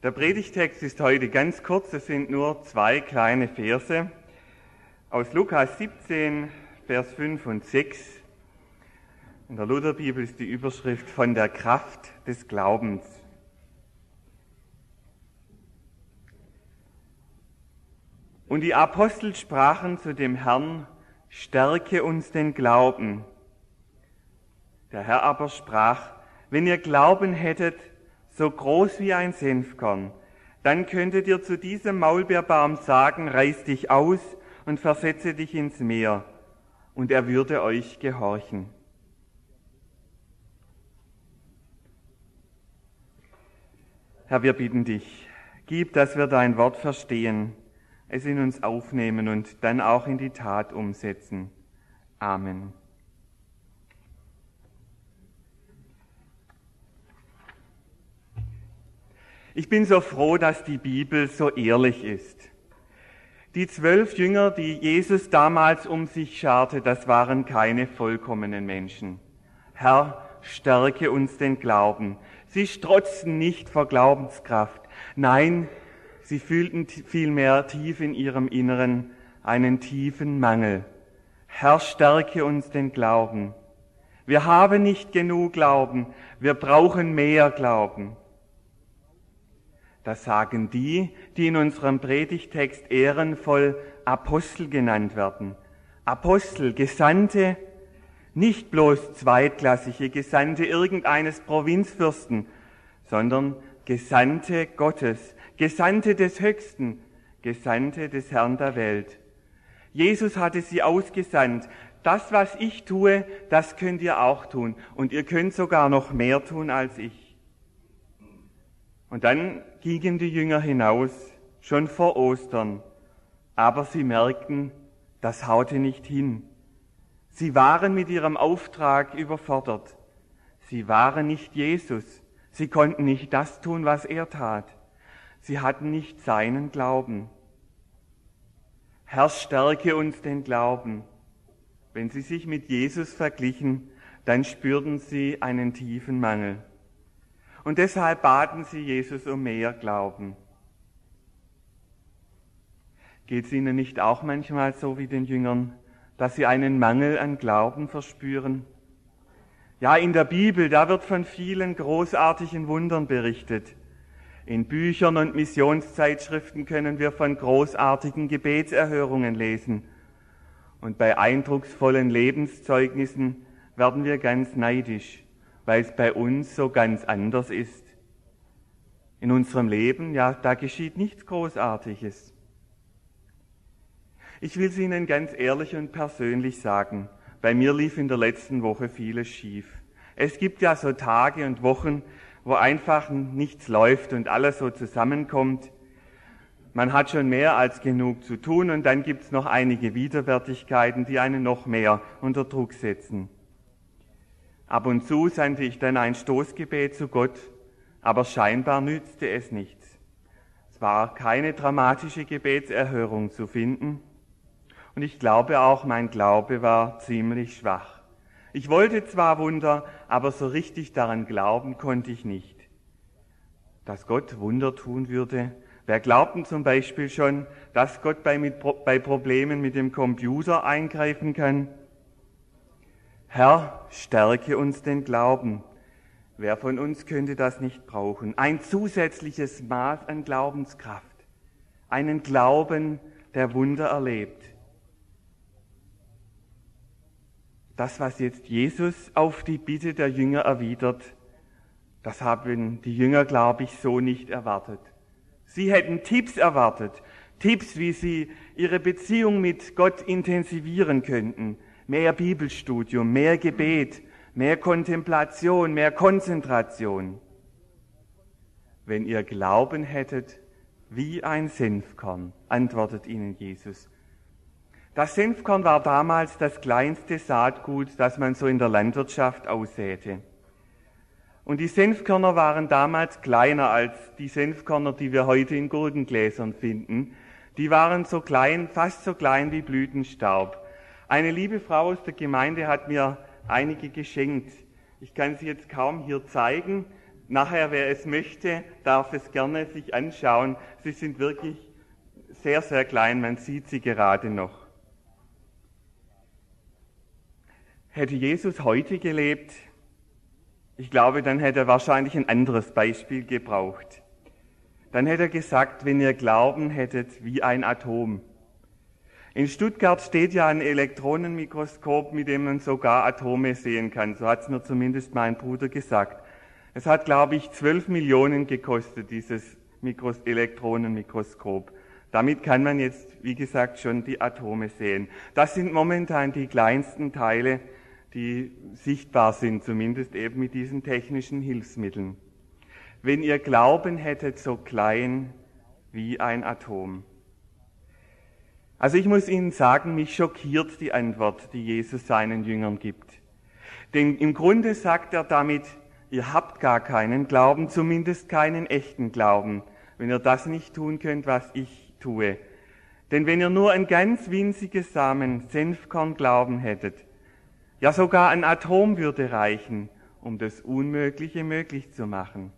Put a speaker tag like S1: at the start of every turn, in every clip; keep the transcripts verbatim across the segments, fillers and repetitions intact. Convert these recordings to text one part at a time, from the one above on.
S1: Der Predigtext ist heute ganz kurz, es sind nur zwei kleine Verse aus Lukas siebzehn, Vers fünf und sechs. In der Lutherbibel ist die Überschrift von der Kraft des Glaubens. Und die Apostel sprachen zu dem Herrn: Stärke uns den Glauben. Der Herr aber sprach: Wenn ihr Glauben hättet, so groß wie ein Senfkorn, dann könntet ihr zu diesem Maulbeerbaum sagen: Reiß dich aus und versetze dich ins Meer, und er würde euch gehorchen. Herr, wir bitten dich, gib, dass wir dein Wort verstehen, es in uns aufnehmen und dann auch in die Tat umsetzen. Amen. Ich bin so froh, dass die Bibel so ehrlich ist. Die zwölf Jünger, die Jesus damals um sich scharte, das waren keine vollkommenen Menschen. Herr, stärke uns den Glauben. Sie strotzten nicht vor Glaubenskraft. Nein, sie fühlten vielmehr tief in ihrem Inneren einen tiefen Mangel. Herr, stärke uns den Glauben. Wir haben nicht genug Glauben, wir brauchen mehr Glauben. Das sagen die, die in unserem Predigtext ehrenvoll Apostel genannt werden. Apostel, Gesandte, nicht bloß zweitklassige Gesandte irgendeines Provinzfürsten, sondern Gesandte Gottes, Gesandte des Höchsten, Gesandte des Herrn der Welt. Jesus hatte sie ausgesandt. Das, was ich tue, das könnt ihr auch tun. Und ihr könnt sogar noch mehr tun als ich. Und dann gingen die Jünger hinaus, schon vor Ostern. Aber sie merkten, das haute nicht hin. Sie waren mit ihrem Auftrag überfordert. Sie waren nicht Jesus. Sie konnten nicht das tun, was er tat. Sie hatten nicht seinen Glauben. Herr, stärke uns den Glauben. Wenn sie sich mit Jesus verglichen, dann spürten sie einen tiefen Mangel. Und deshalb baten sie Jesus um mehr Glauben. Geht es Ihnen nicht auch manchmal so wie den Jüngern, dass Sie einen Mangel an Glauben verspüren? Ja, in der Bibel, da wird von vielen großartigen Wundern berichtet. In Büchern und Missionszeitschriften können wir von großartigen Gebetserhörungen lesen. Und bei eindrucksvollen Lebenszeugnissen werden wir ganz neidisch, weil es bei uns so ganz anders ist. In unserem Leben, ja, da geschieht nichts Großartiges. Ich will es Ihnen ganz ehrlich und persönlich sagen, bei mir lief in der letzten Woche vieles schief. Es gibt ja so Tage und Wochen, wo einfach nichts läuft und alles so zusammenkommt. Man hat schon mehr als genug zu tun und dann gibt es noch einige Widerwärtigkeiten, die einen noch mehr unter Druck setzen. Ab und zu sandte ich dann ein Stoßgebet zu Gott, aber scheinbar nützte es nichts. Es war keine dramatische Gebetserhörung zu finden und ich glaube auch, mein Glaube war ziemlich schwach. Ich wollte zwar Wunder, aber so richtig daran glauben konnte ich nicht. Dass Gott Wunder tun würde. Wer glaubt denn zum Beispiel schon, dass Gott bei, mit, bei Problemen mit dem Computer eingreifen kann? Herr, stärke uns den Glauben. Wer von uns könnte das nicht brauchen? Ein zusätzliches Maß an Glaubenskraft. Einen Glauben, der Wunder erlebt. Das, was jetzt Jesus auf die Bitte der Jünger erwidert, das haben die Jünger, glaube ich, so nicht erwartet. Sie hätten Tipps erwartet. Tipps, wie sie ihre Beziehung mit Gott intensivieren könnten. Mehr Bibelstudium, mehr Gebet, mehr Kontemplation, mehr Konzentration. Wenn ihr Glauben hättet, wie ein Senfkorn, antwortet ihnen Jesus. Das Senfkorn war damals das kleinste Saatgut, das man so in der Landwirtschaft aussäte. Und die Senfkörner waren damals kleiner als die Senfkörner, die wir heute in Gurkengläsern finden. Die waren so klein, fast so klein wie Blütenstaub. Eine liebe Frau aus der Gemeinde hat mir einige geschenkt. Ich kann sie jetzt kaum hier zeigen. nachher, wer es möchte, darf es gerne sich anschauen. Sie sind wirklich sehr, sehr klein, man sieht sie gerade noch. Hätte Jesus heute gelebt, ich glaube, dann hätte er wahrscheinlich ein anderes Beispiel gebraucht. Dann hätte er gesagt, wenn ihr Glauben hättet wie ein Atom. In Stuttgart steht ja ein Elektronenmikroskop, mit dem man sogar Atome sehen kann. So hat es mir zumindest mein Bruder gesagt. Es hat, glaube ich, zwölf Millionen gekostet, dieses Mikros- Elektronenmikroskop. Damit kann man jetzt, wie gesagt, schon die Atome sehen. Das sind momentan die kleinsten Teile, die sichtbar sind, zumindest eben mit diesen technischen Hilfsmitteln. Wenn ihr Glauben hättet, so klein wie ein Atom. Also ich muss Ihnen sagen, mich schockiert die Antwort, die Jesus seinen Jüngern gibt. Denn im Grunde sagt er damit, ihr habt gar keinen Glauben, zumindest keinen echten Glauben, wenn ihr das nicht tun könnt, was ich tue. Denn wenn ihr nur ein ganz winziges Samen Senfkorn Glauben hättet, ja sogar ein Atom würde reichen, um das Unmögliche möglich zu machen.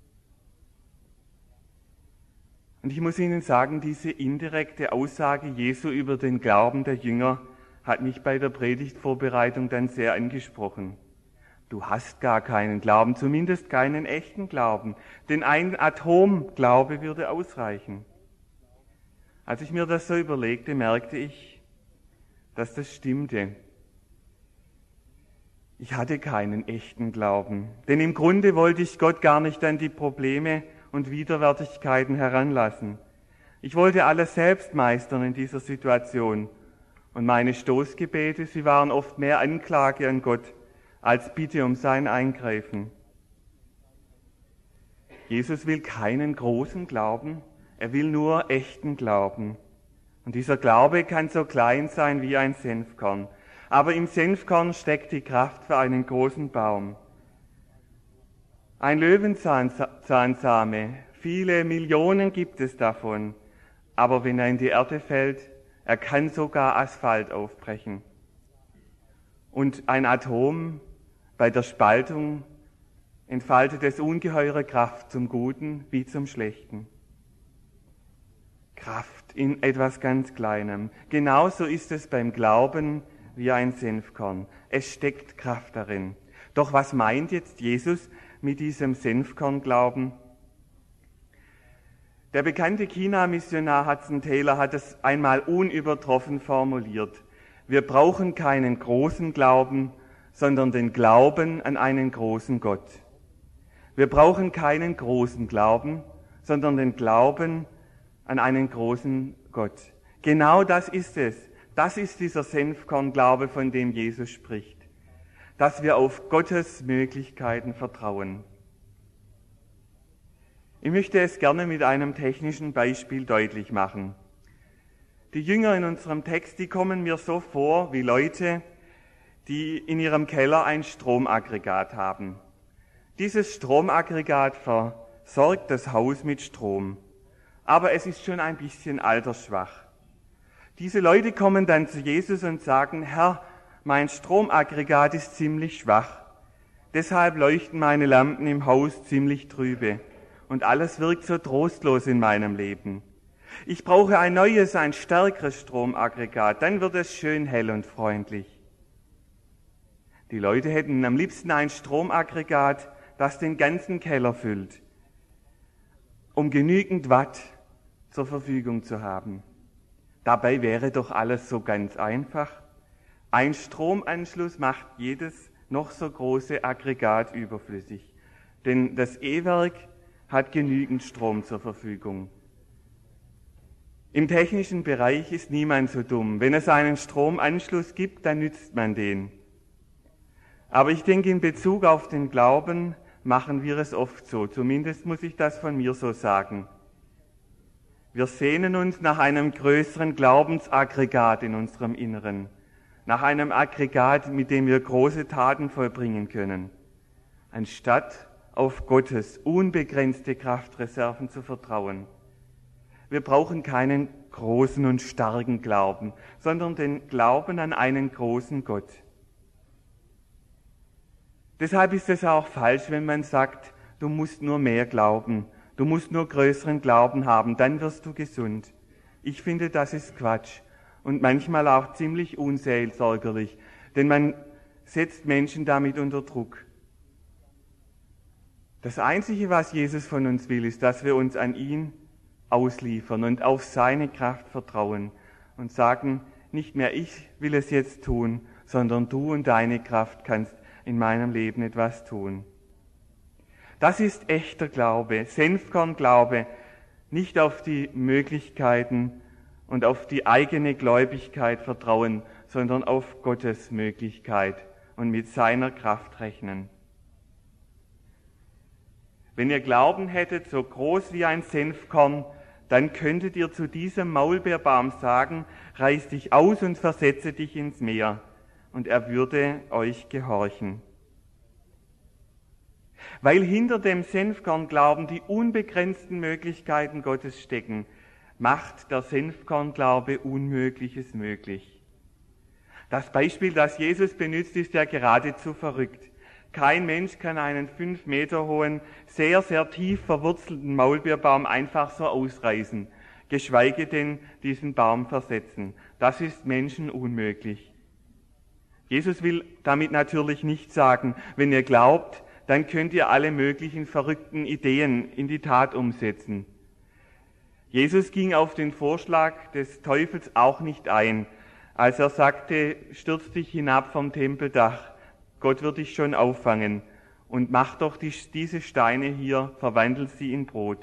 S1: Und ich muss Ihnen sagen, diese indirekte Aussage Jesu über den Glauben der Jünger hat mich bei der Predigtvorbereitung dann sehr angesprochen. Du hast gar keinen Glauben, zumindest keinen echten Glauben, denn ein Atomglaube würde ausreichen. Als ich mir das so überlegte, merkte ich, dass das stimmte. Ich hatte keinen echten Glauben, denn im Grunde wollte ich Gott gar nicht an die Probleme und Widerwärtigkeiten heranlassen. Ich wollte alles selbst meistern in dieser Situation. Und meine Stoßgebete, sie waren oft mehr Anklage an Gott als Bitte um sein Eingreifen. Jesus will keinen großen Glauben, er will nur echten Glauben. Und dieser Glaube kann so klein sein wie ein Senfkorn. Aber im Senfkorn steckt die Kraft für einen großen Baum. Ein Löwenzahnsame, viele Millionen gibt es davon, aber wenn er in die Erde fällt, er kann sogar Asphalt aufbrechen. Und ein Atom bei der Spaltung entfaltet es ungeheure Kraft zum Guten wie zum Schlechten. Kraft in etwas ganz Kleinem. Genauso ist es beim Glauben wie ein Senfkorn. Es steckt Kraft darin. Doch was meint jetzt Jesus mit diesem Senfkornglauben? Der bekannte China-Missionar Hudson Taylor hat es einmal unübertroffen formuliert. Wir brauchen keinen großen Glauben, sondern den Glauben an einen großen Gott. Wir brauchen keinen großen Glauben, sondern den Glauben an einen großen Gott. Genau das ist es. Das ist dieser Senfkornglaube, von dem Jesus spricht. Dass wir auf Gottes Möglichkeiten vertrauen. Ich möchte es gerne mit einem technischen Beispiel deutlich machen. Die Jünger in unserem Text, die kommen mir so vor wie Leute, die in ihrem Keller ein Stromaggregat haben. Dieses Stromaggregat versorgt das Haus mit Strom, aber es ist schon ein bisschen altersschwach. Diese Leute kommen dann zu Jesus und sagen, Herr, mein Stromaggregat ist ziemlich schwach, deshalb leuchten meine Lampen im Haus ziemlich trübe und alles wirkt so trostlos in meinem Leben. Ich brauche ein neues, ein stärkeres Stromaggregat, dann wird es schön hell und freundlich. Die Leute hätten am liebsten ein Stromaggregat, das den ganzen Keller füllt, um genügend Watt zur Verfügung zu haben. Dabei wäre doch alles so ganz einfach. Ein Stromanschluss macht jedes noch so große Aggregat überflüssig, denn das E-Werk hat genügend Strom zur Verfügung. Im technischen Bereich ist niemand so dumm. Wenn es einen Stromanschluss gibt, dann nützt man den. Aber ich denke, in Bezug auf den Glauben machen wir es oft so. Zumindest muss ich das von mir so sagen. Wir sehnen uns nach einem größeren Glaubensaggregat in unserem Inneren, nach einem Aggregat, mit dem wir große Taten vollbringen können, anstatt auf Gottes unbegrenzte Kraftreserven zu vertrauen. Wir brauchen keinen großen und starken Glauben, sondern den Glauben an einen großen Gott. Deshalb ist es auch falsch, wenn man sagt, du musst nur mehr glauben, du musst nur größeren Glauben haben, dann wirst du gesund. Ich finde, das ist Quatsch und manchmal auch ziemlich unseelsorgerlich, denn man setzt Menschen damit unter Druck. Das Einzige, was Jesus von uns will, ist, dass wir uns an ihn ausliefern und auf seine Kraft vertrauen und sagen, nicht mehr ich will es jetzt tun, sondern du und deine Kraft kannst in meinem Leben etwas tun. Das ist echter Glaube, Senfkornglaube, nicht auf die Möglichkeiten und auf die eigene Gläubigkeit vertrauen, sondern auf Gottes Möglichkeit und mit seiner Kraft rechnen. Wenn ihr Glauben hättet, so groß wie ein Senfkorn, dann könntet ihr zu diesem Maulbeerbaum sagen, reiß dich aus und versetze dich ins Meer, und er würde euch gehorchen. Weil hinter dem Senfkornglauben die unbegrenzten Möglichkeiten Gottes stecken, macht der Senfkornglaube Unmögliches möglich. Das Beispiel, das Jesus benutzt, ist ja geradezu verrückt. Kein Mensch kann einen fünf Meter hohen, sehr, sehr tief verwurzelten Maulbeerbaum einfach so ausreißen, geschweige denn diesen Baum versetzen. Das ist Menschen unmöglich. Jesus will damit natürlich nicht sagen, wenn ihr glaubt, dann könnt ihr alle möglichen verrückten Ideen in die Tat umsetzen. Jesus ging auf den Vorschlag des Teufels auch nicht ein, als er sagte, stürz dich hinab vom Tempeldach, Gott wird dich schon auffangen und mach doch die, diese Steine hier, verwandel sie in Brot.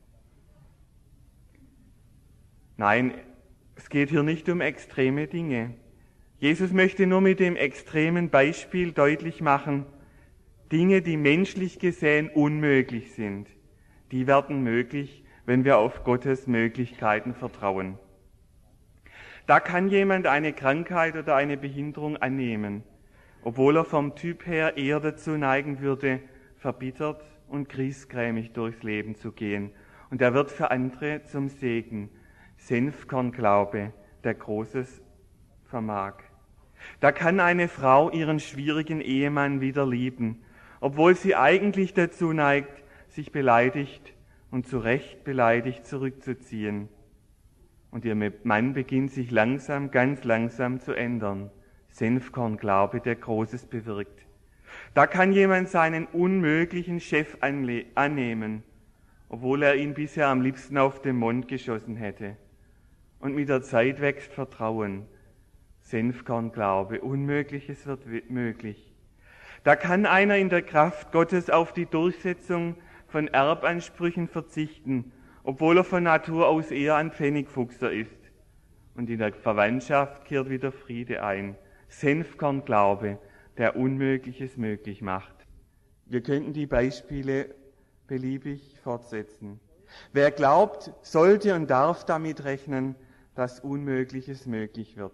S1: Nein, es geht hier nicht um extreme Dinge. Jesus möchte nur mit dem extremen Beispiel deutlich machen, Dinge, die menschlich gesehen unmöglich sind, die werden möglich, wenn wir auf Gottes Möglichkeiten vertrauen. Da kann jemand eine Krankheit oder eine Behinderung annehmen, obwohl er vom Typ her eher dazu neigen würde, verbittert und griesgrämig durchs Leben zu gehen. Und er wird für andere zum Segen. Senfkornglaube, der Großes vermag. Da kann eine Frau ihren schwierigen Ehemann wieder lieben, obwohl sie eigentlich dazu neigt, sich beleidigt und zu Recht beleidigt zurückzuziehen. Und ihr Mann beginnt sich langsam, ganz langsam zu ändern. Senfkornglaube, der Großes bewirkt. Da kann jemand seinen unmöglichen Chef anle- annehmen, obwohl er ihn bisher am liebsten auf den Mond geschossen hätte. Und mit der Zeit wächst Vertrauen. Senfkornglaube, Unmögliches wird möglich. Da kann einer in der Kraft Gottes auf die Durchsetzung von Erbansprüchen verzichten, obwohl er von Natur aus eher ein Pfennigfuchser ist. Und in der Verwandtschaft kehrt wieder Friede ein. Senfkornglaube, der Unmögliches möglich macht. Wir könnten die Beispiele beliebig fortsetzen. Wer glaubt, sollte und darf damit rechnen, dass Unmögliches möglich wird.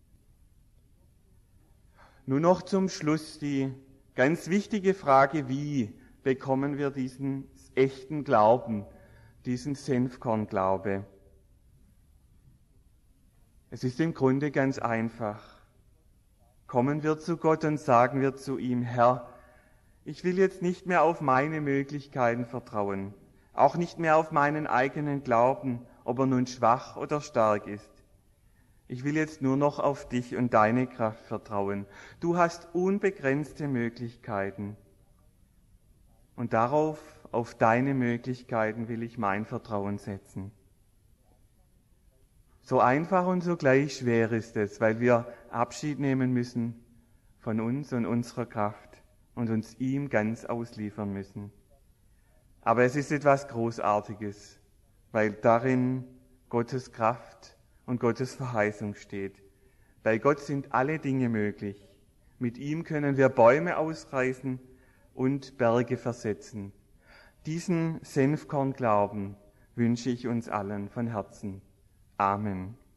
S1: Nun noch zum Schluss die ganz wichtige Frage, wie bekommen wir diesen echten Glauben, diesen Senfkornglaube? Es ist im Grunde ganz einfach. Kommen wir zu Gott und sagen wir zu ihm, Herr, ich will jetzt nicht mehr auf meine Möglichkeiten vertrauen, auch nicht mehr auf meinen eigenen Glauben, ob er nun schwach oder stark ist. Ich will jetzt nur noch auf dich und deine Kraft vertrauen. Du hast unbegrenzte Möglichkeiten. Und darauf, auf deine Möglichkeiten will ich mein Vertrauen setzen. So einfach und so gleich schwer ist es, weil wir Abschied nehmen müssen von uns und unserer Kraft und uns ihm ganz ausliefern müssen. Aber es ist etwas Großartiges, weil darin Gottes Kraft und Gottes Verheißung steht. Bei Gott sind alle Dinge möglich. Mit ihm können wir Bäume ausreißen und Berge versetzen. Diesen Senfkornglauben wünsche ich uns allen von Herzen. Amen.